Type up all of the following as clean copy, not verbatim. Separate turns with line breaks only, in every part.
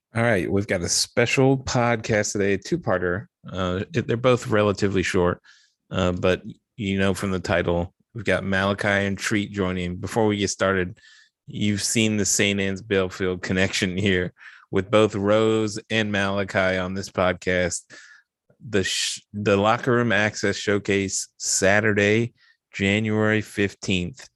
All right, we've got a special podcast today, a two-parter. They're both relatively short, but from the title, we've got Malachi and Treat joining. Before we get started, you've seen the St. Anne's Belfield connection here with both Rose and Malachi on this podcast. The Locker Room Access Showcase Saturday, January 15th,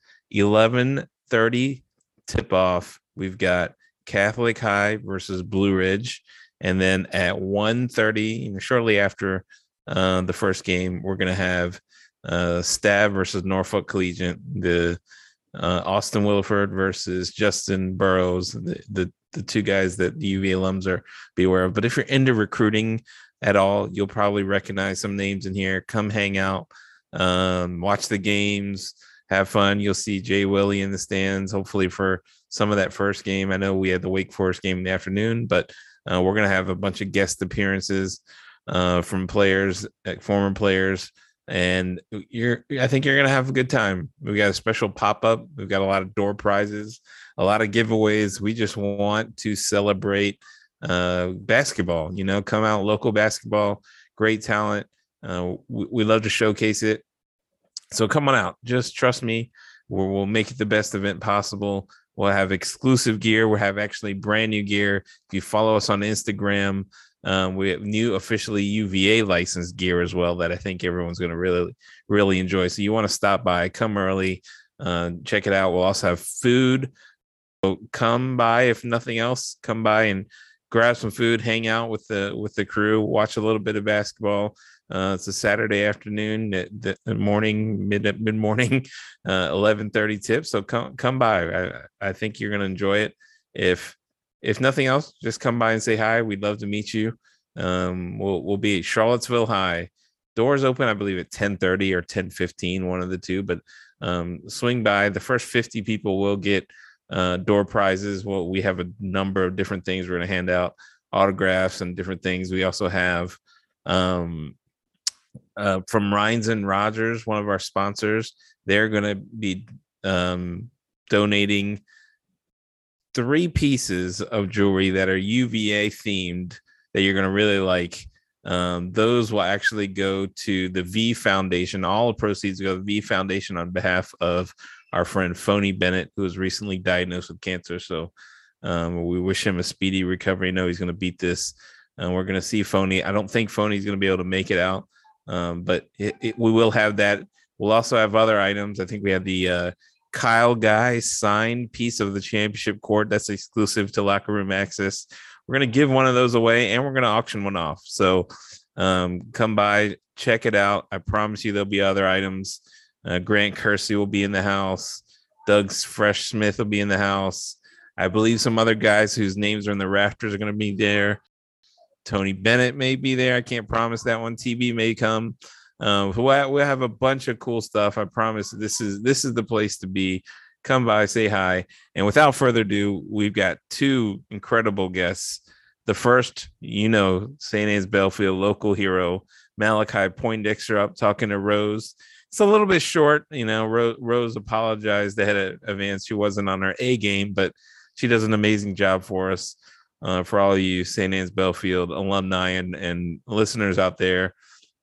11:30 tip off. We've got Catholic High versus Blue Ridge. And then at 1:30, shortly after the first game, we're going to have Stab versus Norfolk Collegiate, the Austin Williford versus Justin Burrows, the two guys that the UVA alums are be aware of. But if you're into recruiting at all, you'll probably recognize some names in here. Come hang out, watch the games, have fun. You'll see Jay Willie in the stands, hopefully for some of that first game. I know we had the Wake Forest game in the afternoon, but we're going to have a bunch of guest appearances from players, former players, and I think you're going to have a good time. We got a special pop-up. We've got a lot of door prizes, a lot of giveaways. We just want to celebrate basketball, come out, local basketball, great talent. We love to showcase it. So come on out. Just trust me. We'll make it the best event possible. We'll have exclusive gear. We'll have actually brand new gear. If you follow us on Instagram, we have new officially UVA licensed gear as well that I think everyone's going to really, really enjoy. So you want to stop by, come early, check it out. We'll also have food. So come by, if nothing else, come by and grab some food, hang out with the crew, watch a little bit of basketball. It's a Saturday afternoon, the morning, mid morning, 11:30 tip. So come by. I think you're gonna enjoy it. If nothing else, just come by and say hi. We'd love to meet you. We'll be at Charlottesville High. Doors open, I believe, at 10:30 or 10:15, one of the two. But swing by. The first 50 people will get door prizes. Well, we have a number of different things we're going to hand out, autographs and different things. We also have from Rhines and Rogers, one of our sponsors. They're going to be donating 3 pieces of jewelry that are UVA themed that you're going to really like. Those will actually go to the V Foundation. All the proceeds go to the V Foundation on behalf of our friend Phony Bennett, who was recently diagnosed with cancer. So we wish him a speedy recovery. I know he's going to beat this. We're going to see Phony. I don't think Phony's going to be able to make it out, but we will have that. We'll also have other items. I think we have the Kyle Guy signed piece of the championship court that's exclusive to Locker Room Access. We're going to give one of those away, and we're going to auction one off. So come by, check it out. I promise you there'll be other items. Grant Kersey will be in the house. Doug Fresh Smith will be in the house. I believe some other guys whose names are in the rafters are going to be there. Tony Bennett may be there. I can't promise that one. TB may come. We'll have a bunch of cool stuff. I promise this is the place to be. Come by, say hi. And without further ado, we've got 2 incredible guests. The first, St. Anne's Belfield local hero, Malachi Poindexter, up talking to Rose. It's a little bit short. Rose apologized ahead of advance. She wasn't on her A game, but she does an amazing job for us. For all of you St. Anne's Belfield alumni and listeners out there,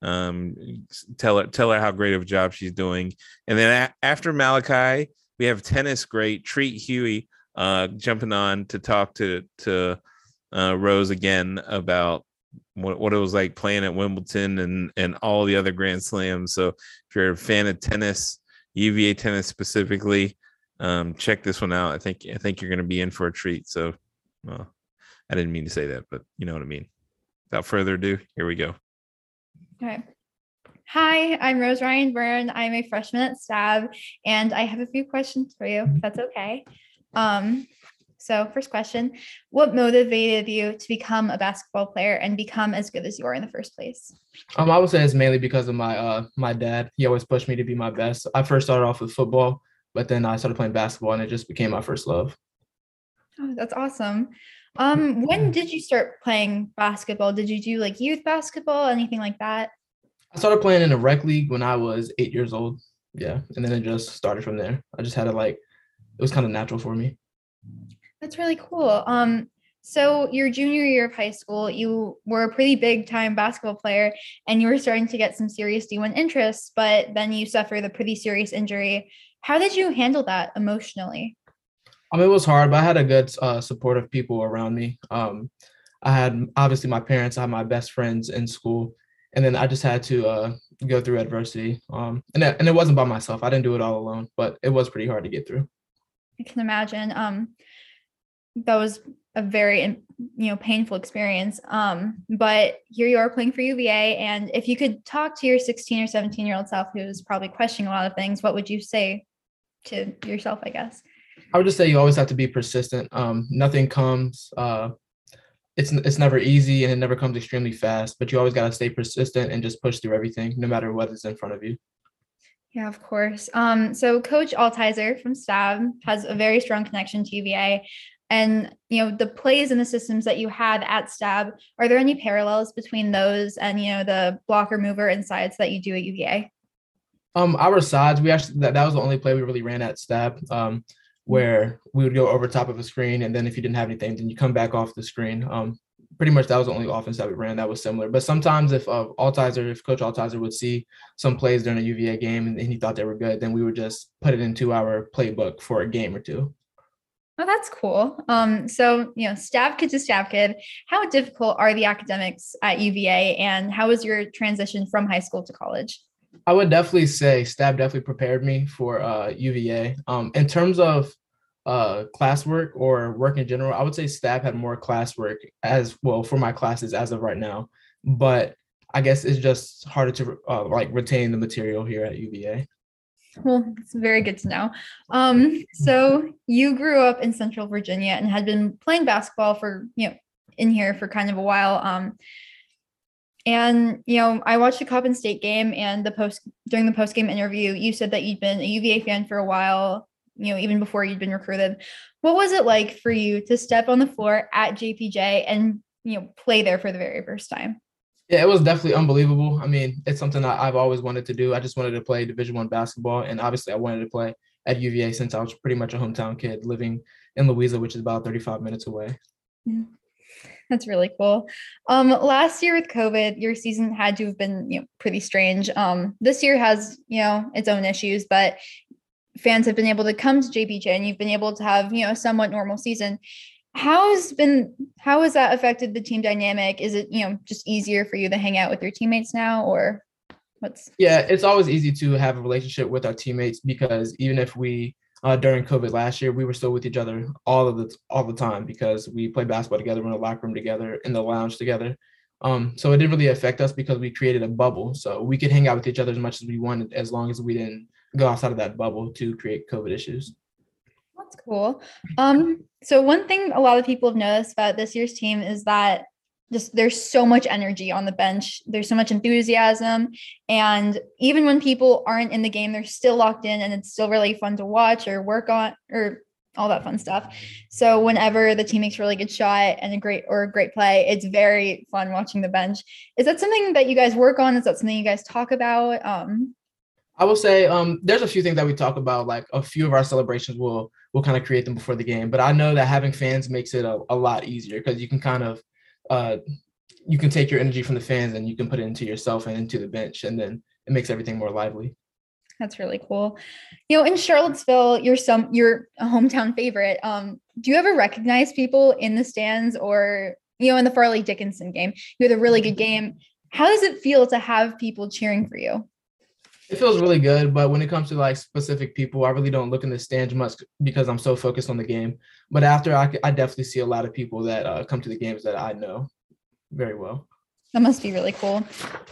tell her how great of a job she's doing. And then after Malachi, we have tennis great Treat Huey jumping on to talk to Rose again about what it was like playing at Wimbledon and all the other Grand Slams. So if you're a fan of tennis, UVA tennis specifically, check this one out. I think you're going to be in for a treat. So, well, I didn't mean to say that, but you know what I mean. Without further ado, here we go.
Okay. Hi, I'm Rose Ryan Byrne. I'm a freshman at Stab, and I have a few questions for you, if that's okay. So first question, what motivated you to become a basketball player and become as good as you are in the first place?
I would say it's mainly because of my dad. He always pushed me to be my best. I first started off with football, but then I started playing basketball, and it just became my first love.
Oh, that's awesome. When did you start playing basketball? Did you do like youth basketball, anything like that?
I started playing in a rec league when I was 8 years old. Yeah, and then it just started from there. I just had it was kind of natural for me.
That's really cool. So your junior year of high school, you were a pretty big time basketball player and you were starting to get some serious D1 interests, but then you suffered a pretty serious injury. How did you handle that emotionally?
It was hard, but I had a good supportive people around me. I had obviously my parents, I had my best friends in school, and then I just had to go through adversity. And it wasn't by myself. I didn't do it all alone, but it was pretty hard to get through.
I can imagine. That was a very painful experience. But here you are playing for UVA, and if you could talk to your 16 or 17-year-old self who's probably questioning a lot of things, what would you say to yourself, I guess?
I would just say you always have to be persistent. Nothing comes. It's never easy and it never comes extremely fast, but you always got to stay persistent and just push through everything, no matter what is in front of you.
Yeah, of course. So Coach Altizer from Stab has a very strong connection to UVA. And, the plays and the systems that you had at Stab, are there any parallels between those and, the blocker mover and sides that you do at UVA?
Our sides, we actually, that was the only play we really ran at Stab, where we would go over top of a screen. And then if you didn't have anything, then you come back off the screen. Pretty much that was the only offense that we ran that was similar. But sometimes if Coach Altizer would see some plays during a UVA game and he thought they were good, then we would just put it into our playbook for a game or two.
Oh, that's cool. So, Stab kid to Stab kid, how difficult are the academics at UVA and how was your transition from high school to college?
I would definitely say Stab definitely prepared me for UVA. In terms of classwork or work in general, I would say Stab had more classwork as well for my classes as of right now. But I guess it's just harder to retain the material here at UVA.
Well, it's very good to know. So you grew up in Central Virginia and had been playing basketball for, in here for kind of a while. And, I watched the Coppin State game and during the post-game interview, you said that you'd been a UVA fan for a while, even before you'd been recruited. What was it like for you to step on the floor at JPJ and, play there for the very first time?
Yeah, it was definitely unbelievable. I mean, it's something I've always wanted to do. I just wanted to play Division I basketball. And obviously I wanted to play at UVA since I was pretty much a hometown kid living in Louisa, which is about 35 minutes away.
That's really cool. Last year with COVID, your season had to have been, pretty strange. This year has, its own issues, but fans have been able to come to JPJ and you've been able to have, a somewhat normal season. How has that affected the team dynamic? Is it, just easier for you to hang out with your teammates now or what's?
Yeah, it's always easy to have a relationship with our teammates because even if we, during COVID last year, we were still with each other all the time because we played basketball together, we're in the locker room together, in the lounge together. So it didn't really affect us because we created a bubble. So we could hang out with each other as much as we wanted, as long as we didn't go outside of that bubble to create COVID issues.
That's cool. So one thing a lot of people have noticed about this year's team is that just there's so much energy on the bench. There's so much enthusiasm. And even when people aren't in the game, they're still locked in and it's still really fun to watch or work on or all that fun stuff. So whenever the team makes a really good shot and a great play, it's very fun watching the bench. Is that something that you guys work on? Is that something you guys talk about?
I will say there's a few things that we talk about, like a few of our celebrations will kind of create them before the game. But I know that having fans makes it a lot easier because you can kind of you can take your energy from the fans and you can put it into yourself and into the bench, and then it makes everything more lively.
That's really cool. In Charlottesville, you're a hometown favorite. Do you ever recognize people in the stands or, in the Farley Dickinson game? You had a really good game. How does it feel to have people cheering for you?
It feels really good, but when it comes to like specific people, I really don't look in the stands much because I'm so focused on the game. But after, I definitely see a lot of people that come to the games that I know very well.
That must be really cool.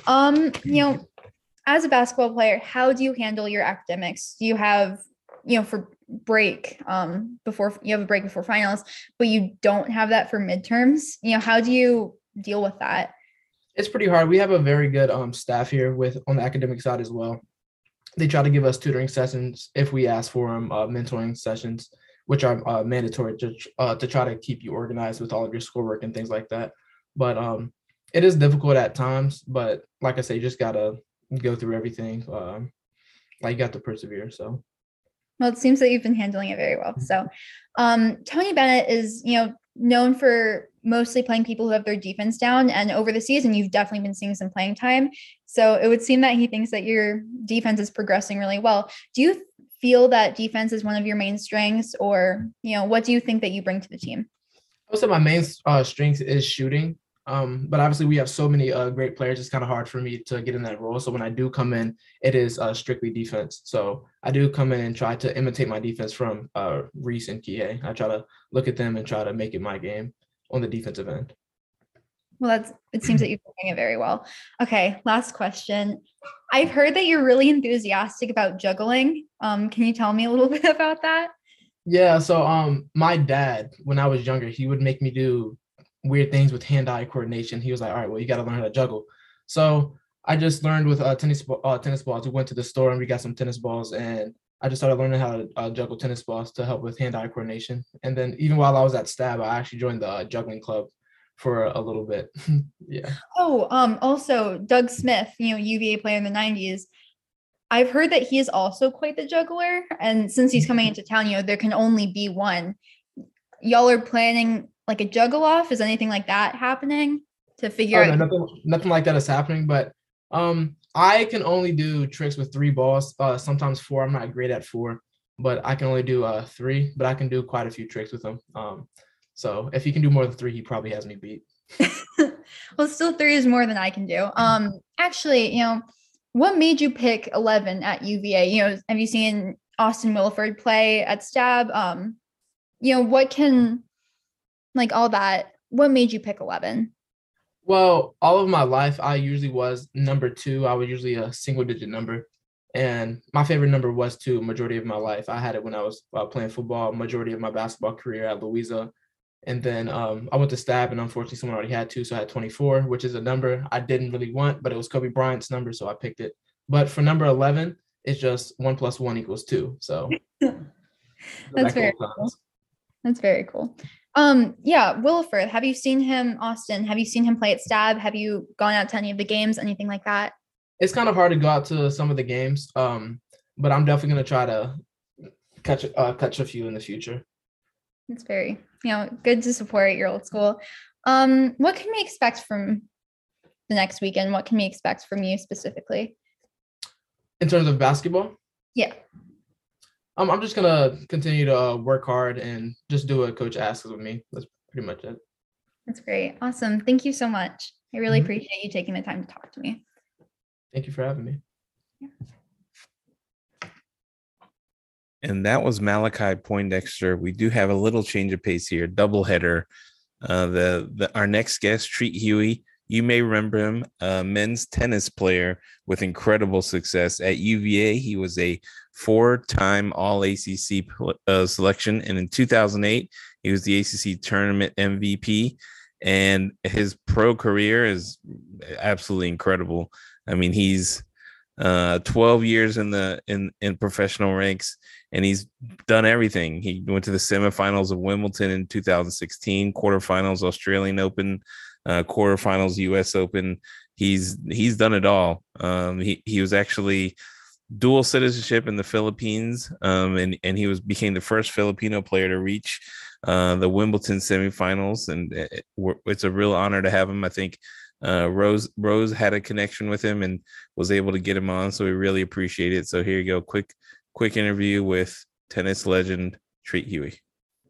As a basketball player, how do you handle your academics? Do you have, for break before you have a break before finals, but you don't have that for midterms? How do you deal with that?
It's pretty hard. We have a very good staff here on the academic side as well. They try to give us tutoring sessions if we ask for them, mentoring sessions, which are mandatory to try to keep you organized with all of your schoolwork and things like that. But it is difficult at times. But like I say, you just gotta go through everything. You got to persevere. So.
Well, it seems that you've been handling it very well. So, Tony Bennett is, known for mostly playing people who have their defense down. And over the season, you've definitely been seeing some playing time. So it would seem that he thinks that your defense is progressing really well. Do you feel that defense is one of your main strengths, or, what do you think that you bring to the team?
I would say my main strength is shooting. But obviously we have so many great players. It's kind of hard for me to get in that role. So when I do come in, it is strictly defense. So I do come in and try to imitate my defense from Reese and Kihei. I try to look at them and try to make it my game on the defensive end.
Well, it seems that you're doing it very well. Okay, last question. I've heard that you're really enthusiastic about juggling. Can you tell me a little bit about that?
Yeah, so my dad, when I was younger, he would make me do weird things with hand-eye coordination. He was like, all right, well, you got to learn how to juggle. So I just learned with tennis balls. We went to the store and we got some tennis balls, and I just started learning how to juggle tennis balls to help with hand-eye coordination. And then even while I was at Stab, I actually joined the juggling club for a little bit. Yeah.
Oh, also Doug Smith, UVA player in the 90s. I've heard that he is also quite the juggler. And since he's coming into town, there can only be one. Y'all are planning like a juggle off? Is anything like that happening to figure out?
No, nothing like that is happening, but I can only do tricks with 3 balls, sometimes 4. I'm not great at 4, but I can only do 3, but I can do quite a few tricks with them. So if he can do more than 3, he probably has me beat.
Well, still 3 is more than I can do. Actually, what made you pick 11 at UVA? Have you seen Austin Williford play at Stab? What can, like, all that, what made you pick 11?
Well, all of my life, I usually was number 2. I was usually a single digit number. And my favorite number was 2 majority of my life. I had it when I was playing football, majority of my basketball career at Louisa. And then I went to Stab, and unfortunately someone already had 2, so I had 24, which is a number I didn't really want, but it was Kobe Bryant's number, so I picked it. But for number 11, it's just 1 + 1 = 2. So
That's very cool. That's very cool. Yeah, Williford, have you seen him, Austin? Have you seen him play at Stab? Have you gone out to any of the games, anything like that?
It's kind of hard to go out to some of the games, but I'm definitely going to try to catch a few in the future.
It's very, good to support your old school. What can we expect from the next weekend? What can we expect from you specifically?
In terms of basketball?
Yeah.
I'm just going to continue to work hard and just do what coach asks of me. That's pretty much it.
That's great. Awesome. Thank you so much. I really appreciate you taking the time to talk to me.
Thank you for having me.
Yeah.
And that was Malachi Poindexter. We do have a little change of pace here, doubleheader. Our next guest, Treat Huey. You may remember him, a men's tennis player with incredible success at UVA. He was a 4-time All-ACC selection, and in 2008, he was the ACC tournament MVP. And his pro career is absolutely incredible. I mean, he's 12 years in professional ranks, and he's done everything. He went to the semifinals of Wimbledon in 2016, quarterfinals Australian Open, quarterfinals US Open. He's done it all. He was actually dual citizenship in the Philippines, and he became the first Filipino player to reach the Wimbledon semifinals, and it's a real honor to have him. I think Rose had a connection with him and was able to get him on, so we really appreciate it. So here you go, quick interview with tennis legend Treat Huey.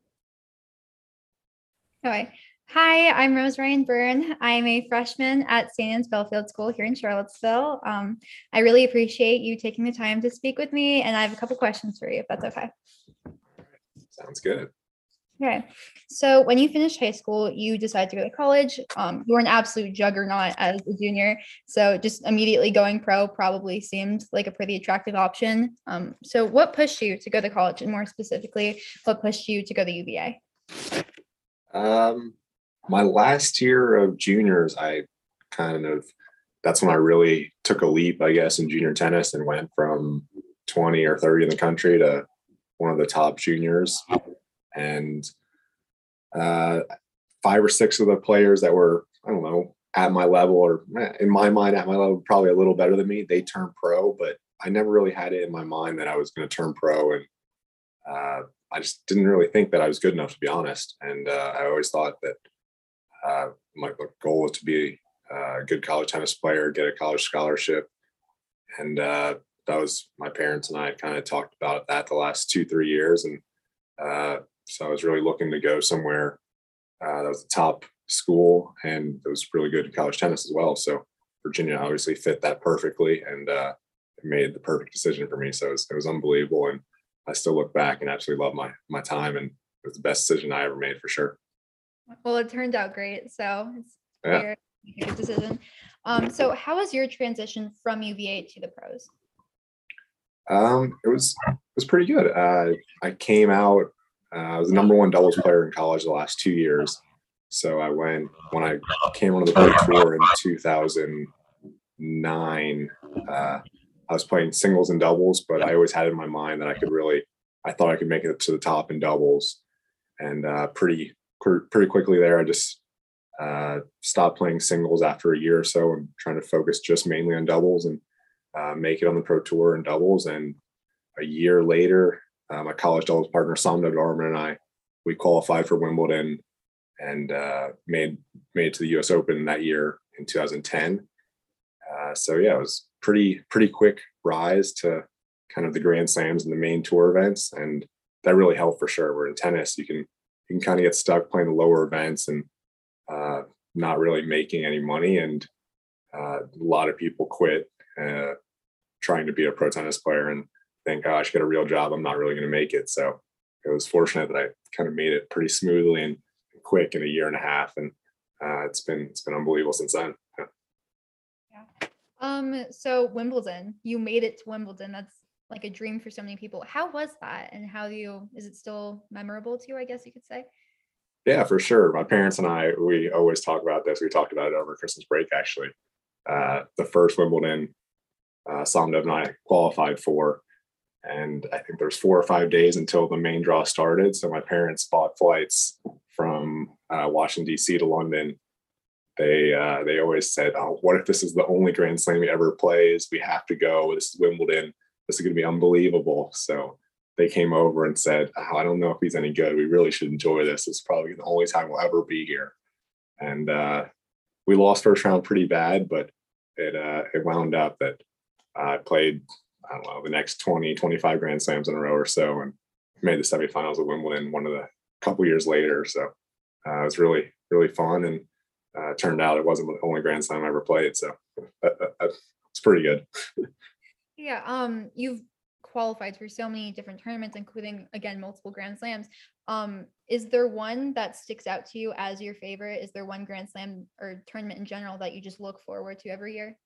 Okay. Hi, I'm Rose Ryan Byrne. I'm a freshman at St. Anne's Belfield School here in Charlottesville. I really appreciate you taking the time to speak with me, and I have a couple questions for you, if that's okay.
Sounds good.
Okay. So when you finished high school, you decided to go to college. You were an absolute juggernaut as a junior. So just immediately going pro probably seemed like a pretty attractive option. So what pushed you to go to college, and more specifically, what pushed you to go to UVA?
My last year of juniors, that's when I really took a leap, I guess, in junior tennis and went from 20 or 30 in the country to one of the top juniors. And 5 or 6 of the players that were, I don't know, at my level, or in my mind, at my level, probably a little better than me, they turned pro, but I never really had it in my mind that I was going to turn pro and I just didn't really think that I was good enough, to be honest. And I always thought that my goal was to be a good college tennis player, get a college scholarship. And that was my parents and I kind of talked about that the last 2-3 years. And so I was really looking to go somewhere that was the top school and it was really good in college tennis as well. So Virginia obviously fit that perfectly and it made the perfect decision for me. So it was unbelievable. And I still look back and absolutely love my time. And it was the best decision I ever made for sure.
Well, it turned out great. So it's
Yeah.
clear you made a good decision. So how was your transition from UVA to the pros?
It was pretty good. I came out. I was the number one doubles player in college the last 2 years. So when I came onto the pro tour in 2009. I was playing singles and doubles, but I always had in my mind that I thought I could make it to the top in doubles. And pretty quickly there, I just stopped playing singles after a year or so and trying to focus just mainly on doubles and make it on the pro tour in doubles. And a year later, my college doubles partner, Somdev Darman, and we qualified for Wimbledon and made it to the US Open that year in 2010. So yeah, it was pretty quick rise to kind of the Grand Slams and the main tour events. And that really helped for sure. Where in tennis, you can kind of get stuck playing the lower events and not really making any money. And a lot of people quit trying to be a pro tennis player and think, oh, I should get a real job. I'm not really going to make it. So it was fortunate that I kind of made it pretty smoothly and quick in a year and a half. And it's been unbelievable since then.
Yeah. So Wimbledon, you made it to Wimbledon. That's like a dream for so many people. How was that? And is it still memorable to you, I guess you could say?
Yeah, for sure. My parents and I, we always talk about this. We talked about it over Christmas break, actually. The first Wimbledon, Somdev and I qualified for, and I think there's 4 or 5 days until the main draw started. So my parents bought flights from Washington, D.C. to London. They always said, oh, what if this is the only Grand Slam he ever plays? We have to go. This is Wimbledon. This is going to be unbelievable. So they came over and said, oh, I don't know if he's any good. We really should enjoy this. It's probably the only time we'll ever be here. And we lost first round pretty bad, but it wound up that I played, I don't know, the next 20, 25 Grand Slams in a row or so and made the semifinals of Wimbledon one of the couple years later. So it was really, really fun. And turned out it wasn't the only Grand Slam I ever played. So it's pretty good.
Yeah. You've qualified for so many different tournaments, including, again, multiple Grand Slams. Is there one that sticks out to you as your favorite? Is there one Grand Slam or tournament in general that you just look forward to every year?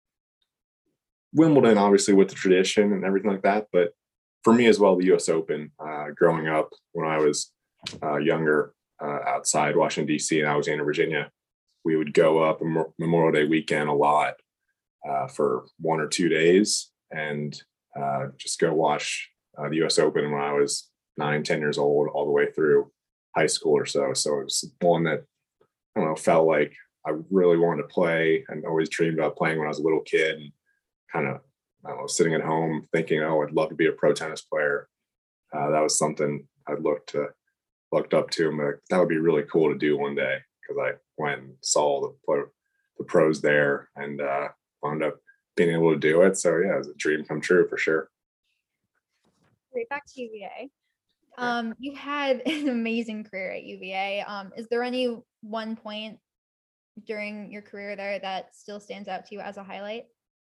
Wimbledon, obviously, with the tradition and everything like that. But for me as well, the US Open, growing up when I was younger outside Washington, D.C., and I was in Virginia, we would go up Memorial Day weekend a lot for 1 or 2 days and just go watch the US Open when I was 9, 10 years old, all the way through high school or so. So it was one that, I don't know, felt like I really wanted to play and always dreamed about playing when I was a little kid and kind of, I don't know, sitting at home thinking, oh, I'd love to be a pro tennis player. That was something I looked up to. And like, that would be really cool to do one day, because I went and saw the pros there and wound up being able to do it. So yeah, it was a dream come true for sure.
Right, back to UVA. You had an amazing career at UVA. Is there any one point during your career there that still stands out to you as a highlight?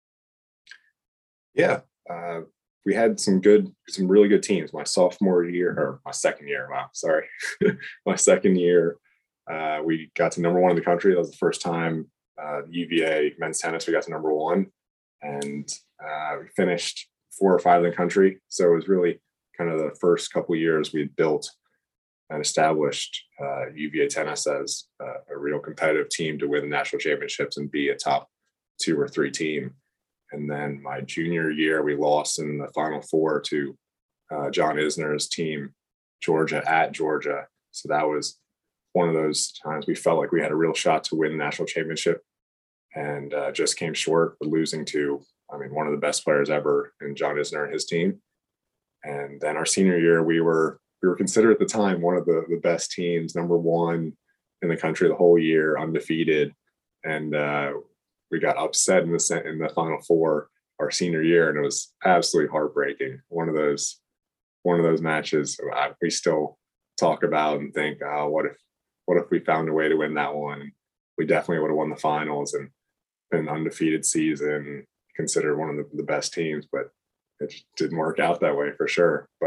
Yeah, we had some really good teams. My sophomore year, or my second year. Wow, sorry, my second year, we got to number 1 in the country. That was the first time UVA men's tennis we got to number 1, and we finished 4 or 5 in the country. So it was really kind of the first couple of years we had built and established UVA tennis as a real competitive team to win the national championships and be a top 2 or 3 team. And then my junior year, we lost in the Final Four to John Isner's team, Georgia, at Georgia. So that was one of those times we felt like we had a real shot to win the national championship, and just came short, losing to, one of the best players ever in John Isner and his team. And then our senior year, we were we were considered at the time one of the best teams, number one in the country the whole year, undefeated, and we got upset in the Final Four our senior year, and it was absolutely heartbreaking. One of those matches we still talk about and think, oh, what if we found a way to win that one? We definitely would have won the finals and been an undefeated season, considered one of the best teams, but it just didn't work out that way for sure. But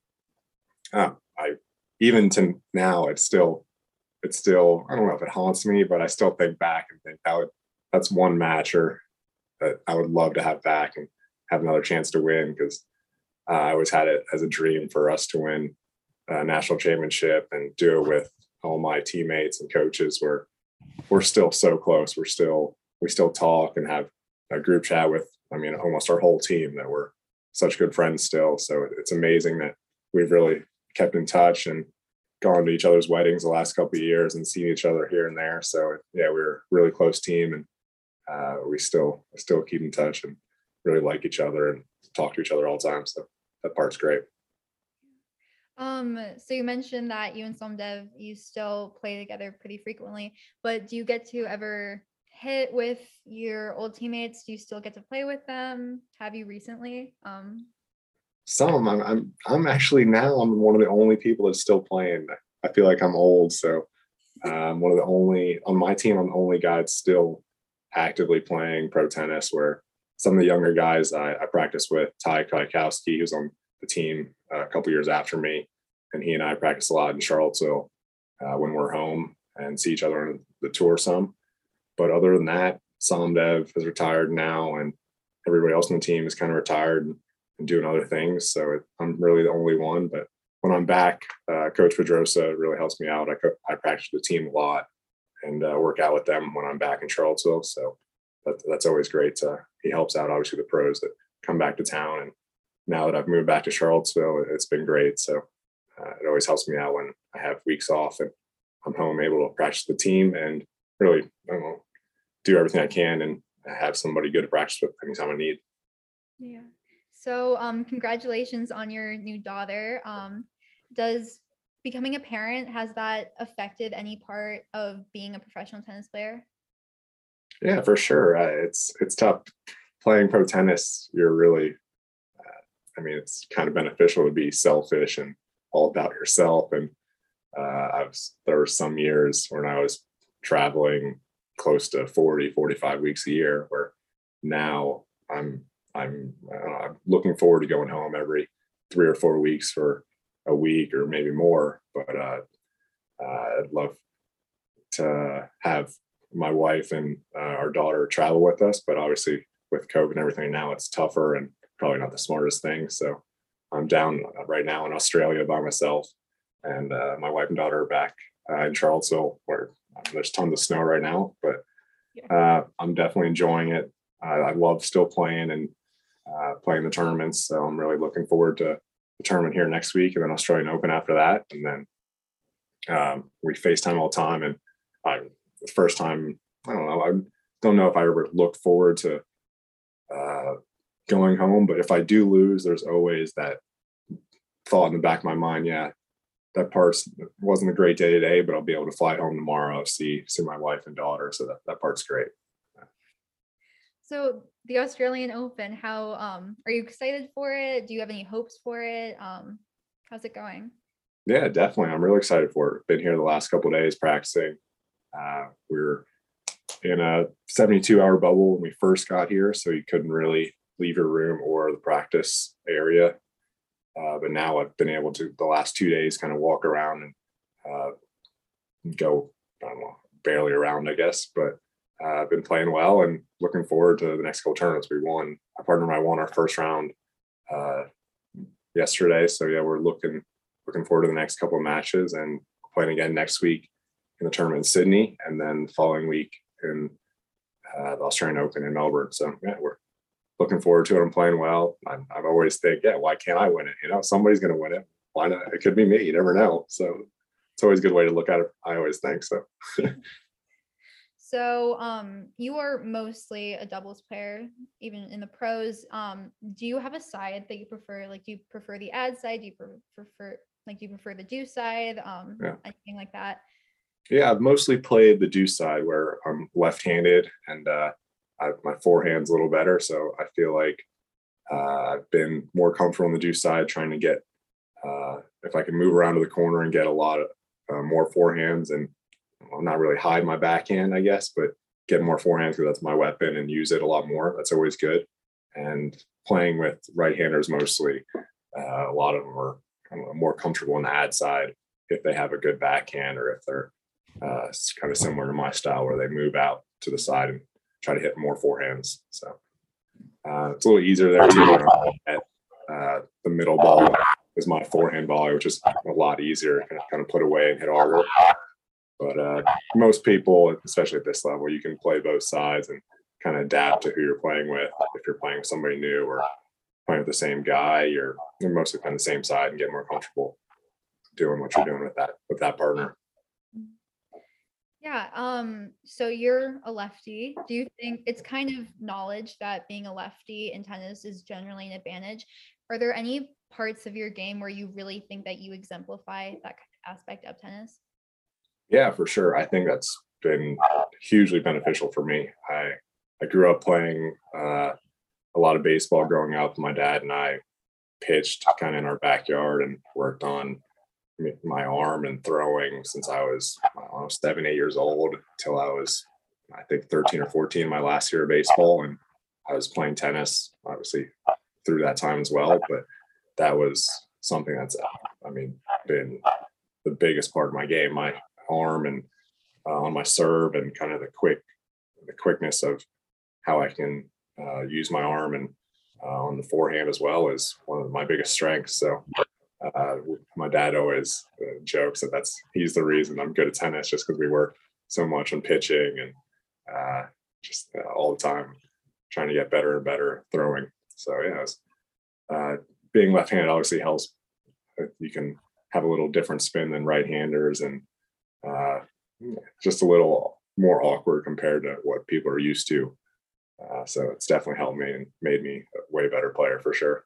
I even to now, it's still I don't know if it haunts me, but I still think back and think that's one match or that I would love to have back and have another chance to win, because I always had it as a dream for us to win a national championship and do it with all my teammates and coaches. We're still so close. We still talk and have a group chat with, almost our whole team, that we're such good friends still. So it's amazing that we've really kept in touch and gone to each other's weddings the last couple of years and seen each other here and there. So yeah, we're a really close team, and we still keep in touch and really like each other and talk to each other all the time. So that part's great.
So you mentioned that you and Somdev, you still play together pretty frequently, but do you get to ever hit with your old teammates? Do you still get to play with them? Have you recently?
Some.
I'm actually now I'm one of the only people that's still playing. I feel like I'm old, so one of the only on my team. I'm the only guy that's still actively playing pro tennis. Where some of the younger guys I practice with, Ty Kwiatkowski, who's on the team a couple years after me, and he and I practice a lot in Charlottesville when we're home and see each other on the tour some. But other than that, Somdev is retired now, and everybody else on the team is kind of retired and doing other things. So I'm really the only one. But when I'm back, Coach Pedrosa really helps me out. I practice with the team a lot and work out with them when I'm back in Charlottesville. So that's always great. He helps out, obviously, the pros that come back to town. And now that I've moved back to Charlottesville, it's been great. So it always helps me out when I have weeks off and I'm home able to practice the team and really, do everything I can and have somebody good to practice with anytime I need.
Yeah. So congratulations on your new daughter. Does becoming a parent, has that affected any part of being a professional tennis player?
Yeah, for sure. It's tough playing pro tennis. You're really, it's kind of beneficial to be selfish and all about yourself. And there were some years when I was traveling close to 45 weeks a year, where now I'm looking forward to going home every 3 or 4 weeks for a week or maybe more. But I'd love to have my wife and our daughter travel with us. But obviously with COVID and everything now, it's tougher and probably not the smartest thing. So I'm down right now in Australia by myself, and my wife and daughter are back in Charlottesville, where there's tons of snow right now, but I'm definitely enjoying it. I love still playing and playing the tournaments. So I'm really looking forward to the tournament here next week, and then Australian Open after that. And then we FaceTime all the time. And the first time, I don't know if I ever looked forward to going home, but if I do lose, there's always that thought in the back of my mind, yeah, that part wasn't a great day today, but I'll be able to fly home tomorrow, see my wife and daughter. So that part's great.
So the Australian Open, how are you excited for it? Do you have any hopes for it? How's it going?
Yeah, definitely. I'm really excited for it. Been here the last couple of days practicing. We were in a 72-hour bubble when we first got here, so you couldn't really leave your room or the practice area. But now I've been able to, the last 2 days, kind of walk around and go, barely around, I guess. But I've been playing well and looking forward to the next couple tournaments. My partner and I won our first round yesterday. So yeah, we're looking forward to the next couple of matches and playing again next week in the tournament in Sydney, and then the following week in the Australian Open in Melbourne. So yeah, we're looking forward to it. I'm playing well. I've always think, yeah, why can't I win it? Somebody's going to win it. Why not? It could be me. You never know. So it's always a good way to look at it. I always think so.
So you are mostly a doubles player, even in the pros. Do you have a side that you prefer? Like, do you prefer the ad side? Do you prefer Like, do you prefer the deuce side?
Yeah.
Anything like that?
Yeah, I've mostly played the deuce side where I'm left-handed and my forehand's a little better. So I feel like I've been more comfortable on the deuce side, trying to get if I can move around to the corner and get a lot of more forehands, and I'm not really hide my backhand, I guess, but get more forehands because that's my weapon and use it a lot more. That's always good. And playing with right-handers mostly, a lot of them are kind of more comfortable on the ad side if they have a good backhand, or if they're kind of similar to my style where they move out to the side and try to hit more forehands. So it's a little easier there too. At the middle ball is my forehand volley, which is a lot easier to kind of put away and hit harder. But most people, especially at this level, you can play both sides and kind of adapt to who you're playing with. If you're playing with somebody new or playing with the same guy, you're mostly on the same side and get more comfortable doing what you're doing with that partner.
Yeah. So you're a lefty. Do you think it's kind of knowledge that being a lefty in tennis is generally an advantage? Are there any parts of your game where you really think that you exemplify that kind of aspect of tennis?
Yeah, for sure. I think that's been hugely beneficial for me. I grew up playing a lot of baseball growing up. My dad and I pitched kind of in our backyard and worked on my arm and throwing since I was 7, 8 years old till I was, I think, 13 or 14, my last year of baseball. And I was playing tennis, obviously, through that time as well. But that was something that's, been the biggest part of my game, my arm and on my serve, and kind of the quickness of how I can use my arm, and on the forehand as well is one of my biggest strengths. So my dad always jokes that he's the reason I'm good at tennis, just because we work so much on pitching and just all the time trying to get better and better throwing. So yeah, being left-handed obviously helps. You can have a little different spin than right-handers, and just a little more awkward compared to what people are used to. So it's definitely helped me and made me a way better player for sure.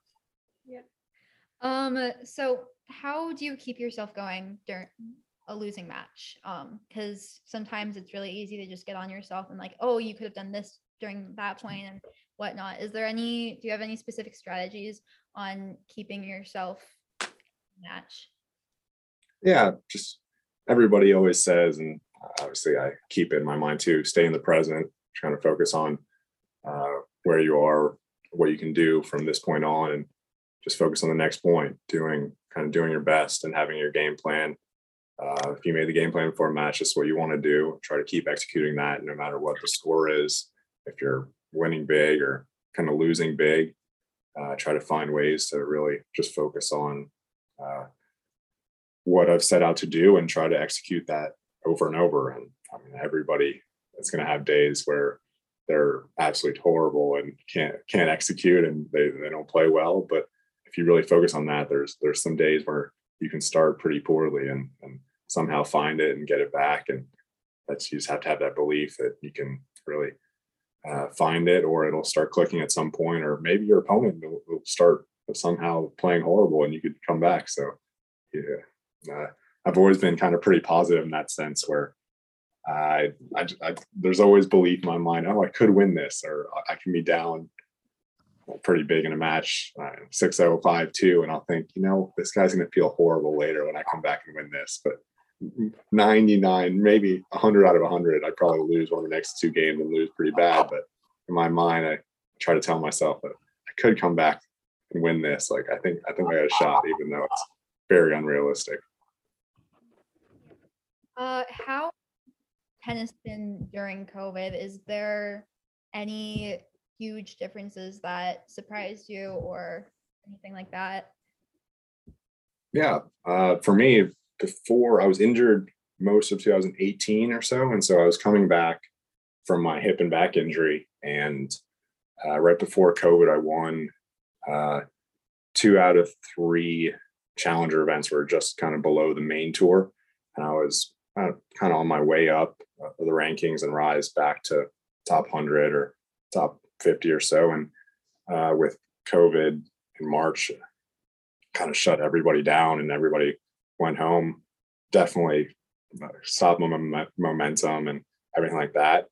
Yeah. So how do you keep yourself going during a losing match? Because sometimes it's really easy to just get on yourself and like, oh, you could have done this during that point and whatnot. Do you have any specific strategies on keeping yourself in the match?
Yeah, just everybody always says, and obviously I keep it in my mind too, stay in the present, trying to focus on where you are, what you can do from this point on, and just focus on the next point, doing your best and having your game plan. If you made the game plan before a match, just what you want to do, try to keep executing that no matter what the score is. If you're winning big or kind of losing big, try to find ways to really just focus on what I've set out to do and try to execute that over and over. And everybody is going to have days where they're absolutely horrible and can't execute and they don't play well. But if you really focus on that, there's some days where you can start pretty poorly and somehow find it and get it back. And you just have to have that belief that you can really find it, or it'll start clicking at some point, or maybe your opponent will start somehow playing horrible and you could come back. So yeah, I've always been kind of pretty positive in that sense, where I there's always belief in my mind. Oh, I could win this, or I can be down pretty big in a match, 6-0, 5-2, and I'll think, this guy's going to feel horrible later when I come back and win this. But 99, maybe 100 out of 100, I'd probably lose one of the next two games and lose pretty bad. But in my mind, I try to tell myself that I could come back and win this. Like I think I got a shot, even though it's very unrealistic.
How tennis been during COVID? Is there any huge differences that surprised you or anything like that?
Yeah, for me, before I was injured most of 2018 or so, and so I was coming back from my hip and back injury, and right before COVID, I won 2 out of 3 challenger events were just kind of below the main tour, and I was kind of on my way up the rankings and rise back to top 100 or top 50 or so. And with COVID in March, kind of shut everybody down, and everybody went home, definitely stopped my momentum and everything like that.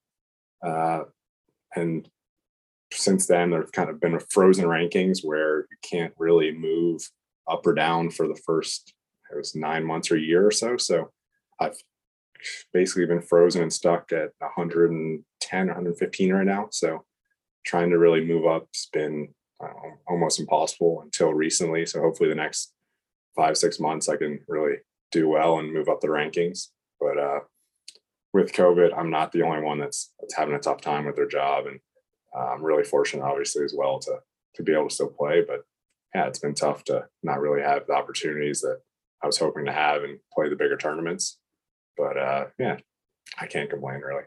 And since then, there've kind of been a frozen rankings where you can't really move up or down for the first, it was 9 months or a year or so. So I've basically been frozen and stuck at 110, 115 right now. So trying to really move up has been almost impossible until recently. So hopefully the next 5-6 months I can really do well and move up the rankings. But with COVID, I'm not the only one that's having a tough time with their job, and I'm really fortunate, obviously, as well to be able to still play. But yeah, it's been tough to not really have the opportunities that I was hoping to have and play the bigger tournaments. But yeah, I can't complain really.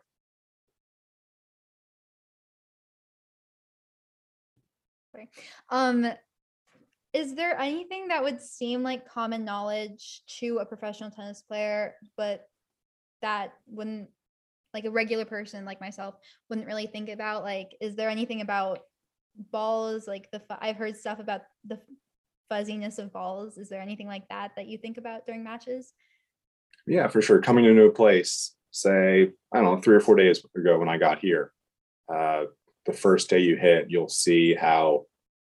Is there anything that would seem like common knowledge to a professional tennis player, but that wouldn't, like a regular person like myself wouldn't really think about? Like, is there anything about balls, like I've heard stuff about the fuzziness of balls. Is there anything like that you think about during matches?
Yeah, for sure. Coming into a place, say, I don't know, 3 or 4 days ago when I got here, the first day you hit, you'll see how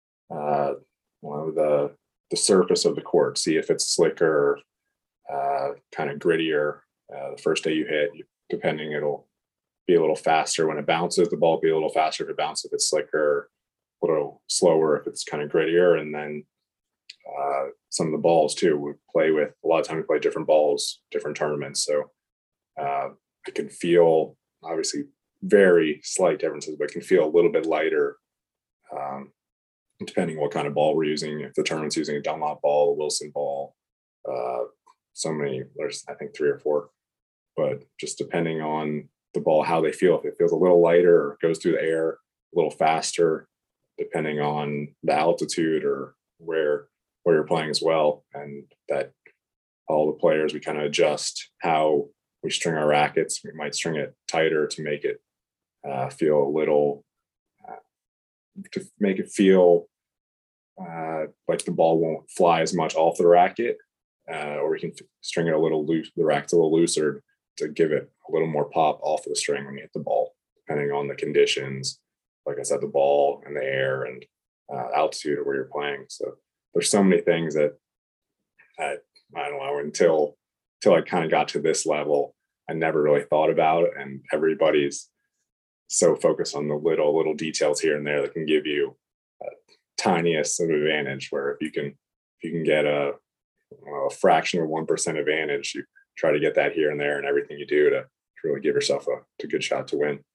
the surface of the court, see if it's slicker, kind of grittier. The first day you hit, depending, it'll be a little faster when it bounces. The ball will be a little faster if it bounces, if it's slicker, a little slower if it's kind of grittier. And then some of the balls too, we play with, a lot of times we play different balls, different tournaments. So I can feel, obviously very slight differences, but can feel a little bit lighter depending what kind of ball we're using. If the tournament's using a Dunlop ball, a Wilson ball, so many, there's I think 3 or 4, but just depending on the ball, how they feel, if it feels a little lighter or goes through the air a little faster, depending on the altitude or where you're playing as well. And that all the players, we kind of adjust how we string our rackets. We might string it tighter to make it feel a little, to make it feel like the ball won't fly as much off the racket, or we can string it a little loose, the racket's a little looser to give it a little more pop off of the string when you hit the ball, depending on the conditions. Like I said, the ball and the air and altitude of where you're playing. So there's so many things that I don't know, until I kind of got to this level, I never really thought about it. And everybody's so focused on the little details here and there that can give you a tiniest of advantage, where if you can get a fraction of 1% advantage, you try to get that here and there, and everything you do to really give yourself a good shot to win.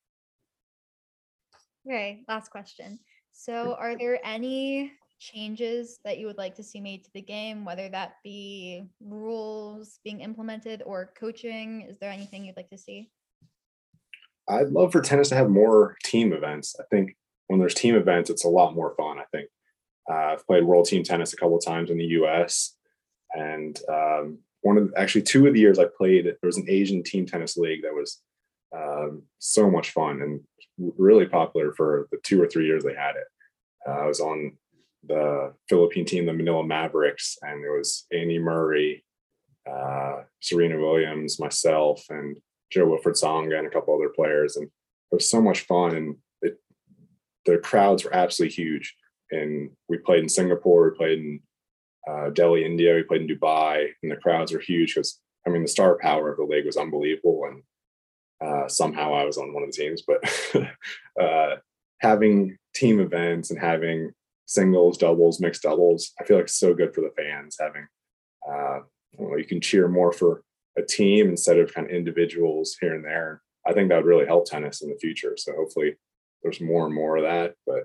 Okay, last question. So are there any changes that you would like to see made to the game, whether that be rules being implemented or coaching? Is there anything you'd like to see?
I'd love for tennis to have more team events. I think when there's team events, it's a lot more fun. I think I've played World Team Tennis a couple of times in the US, and actually 2 of the years I played, there was an Asian team tennis league that was so much fun and really popular for the 2 or 3 years they had it. I was on the Philippine team, the Manila Mavericks, and it was Andy Murray, Serena Williams, myself, and Joe Wilfred Songa, and a couple other players. And it was so much fun, and the crowds were absolutely huge. And we played in Singapore, we played in Delhi, India, we played in Dubai, and the crowds were huge because, I mean, the star power of the league was unbelievable. And somehow I was on one of the teams, but having team events and having singles, doubles, mixed doubles, I feel like it's so good for the fans. Having, you can cheer more for a team instead of kind of individuals here and there. I think that would really help tennis in the future. So hopefully there's more and more of that, but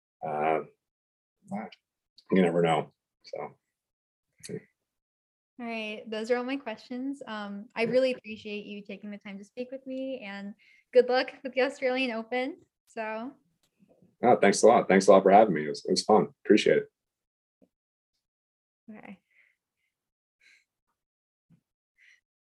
you never know. So.
All right, those are all my questions. I really appreciate you taking the time to speak with me, and good luck with the Australian Open. So.
Oh, thanks a lot. Thanks a lot for having me. It was fun. Appreciate it.
Okay.